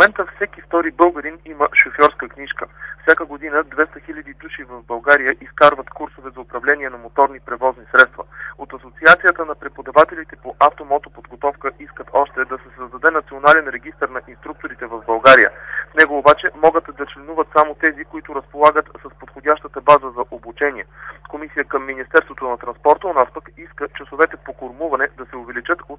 момента всеки втори българин има шофьорска книжка. Всяка година 200 000 души в България изкарват курсове за управление на моторни превозни средства. От Асоциацията на преподавателите по автомотоподготовка искат още да се създаде национален регистър на инструкторите в България. В него обаче могат да членуват само тези, които разполагат с подходящата база за обучение. Комисия към Министерството на транспорта у нас пък иска часовете по кормуване да се увеличат